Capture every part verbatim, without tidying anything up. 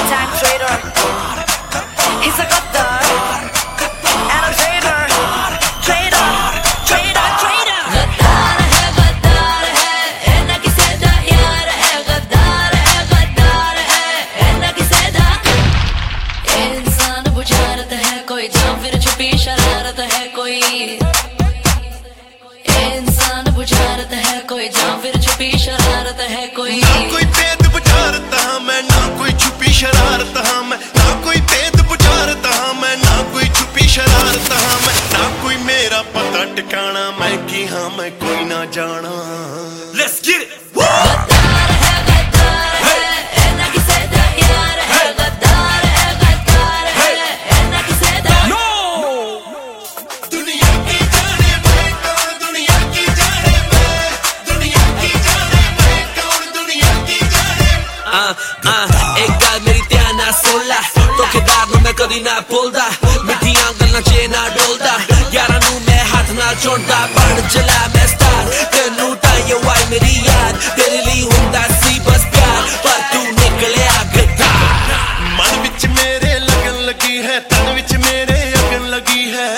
full-time trader. He's a gaddar and a trader. Trader, trader, trader. गद्दार है, गद्दार है, ए ना किसे दा यार है। गद्दार है, गद्दार है, ए ना किसे दा। इंसान बुझारत है कोई, जाम फिर छुपी शरारत है कोई। इंसान बुझारत है कोई, जाम फिर छुपी शरारत है कोई। ना कोई भेद बुझारत हाँ मैं, ना कोई छुपी शरारत हाँ मैं। ना कोई भेद बुझारत हाँ मैं, ना कोई छुपी शरारत हाँ मैं। ना कोई मेरा पता ठिकाना, मैं की हाँ मैं कोई ना जाना। Let's get it! गद्दार है, गद्दार है, ए ना किसे दा यार है। गद्दार है, गद्दार है, ए ना किसे दा। दुनिया की जाने मैं कौन, दुनिया की जाने मैं, दुनिया की जाने मैं कौन, दुनिया की जाने। Uh, uh, एक गल मेरी ध्यान ना सुन ला, धोखेदार नूं मैं कदी ना भुलदा। मिठियां गल्लां च ना डोलदा, यारां नूं मैं हाथ ना जोड़दा। बन चला मैं स्टार, तैनूं ताईं आई मेरी याद। तेरे लिए हुंदा सी बस प्यार, पर तू निकलिया गद्दार। मन विच मेरे लगन लगी है, तन विच मेरे अगन लगी है।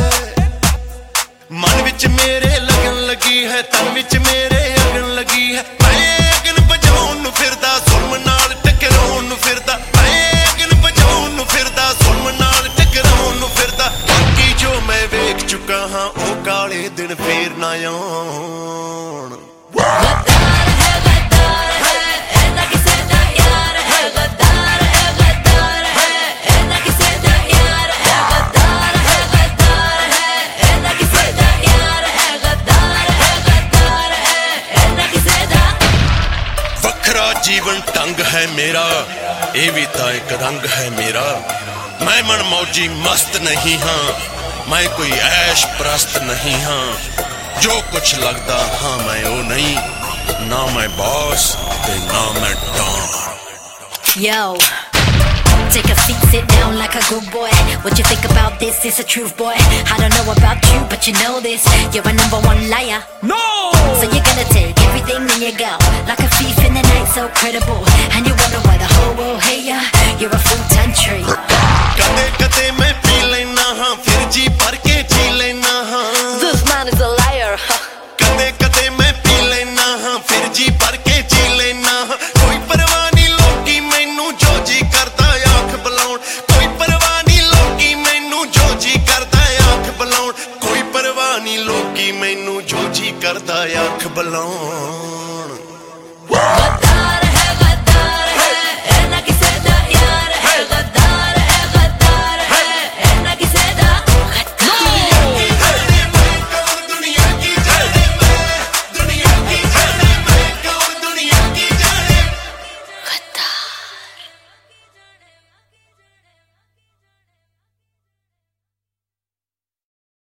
मन विच मेरे लगन लगी है, तन विच मेरे अगन लगी है। मैं अगन बजाउण नूं फिरदा, सुरम नाल टकराउण नूं फिरदा। मैं अगन बजाउण नूं फिरदा, सुरम नाल टकराउण नूं फिरदा। बाकी जो मैं वेख चुका हां, ओ काले दिन फेर ना आउण। गद्दार है, गद्दार है, ए ना किसे दा यार है। गद्दार है, गद्दार है, ए ना किसे दा यार है। गद्दार है, गद्दार है, ए ना किसे दा यार है। गद्दार है, गद्दार है, ए ना किसे दा। वखरा जीवन ढंग है मेरा, ये भी तो एक रंग है मेरा। मैं मन मौजी मस्त नहीं हाँ, मैं कोई ऐश प्रस्त नहीं हाँ। जो कुछ लगदा हाँ मैं वो नहीं, ना मैं बॉस ते ना मैं don. Yo, take a seat, sit down like a good boy. What you think about this? It's the truth, boy. I don't know about you, but you know this. You're a number one liar. No! So you're gonna take everything in your go, like a thief in the night, so credible. And you wonder why the whole world hate ya. You're a full-time trader. कदे कदे मैं P लेना हाँ, फिर जी भर के जी लेना हाँ। This man is a liar. कदे कदे मैं पी लेना हाँ, फिर जी भर के जी लेना हाँ। कोई परवाह नहीं लोकी मैनू जो जी करदा आँख बुलाउण। कोई परवाह नहीं लोकी मैनू जो जी करदा आँख बुलाउण। कोई परवाह नहीं लोकी मैनू जो जी करदा आँख बुलाउण।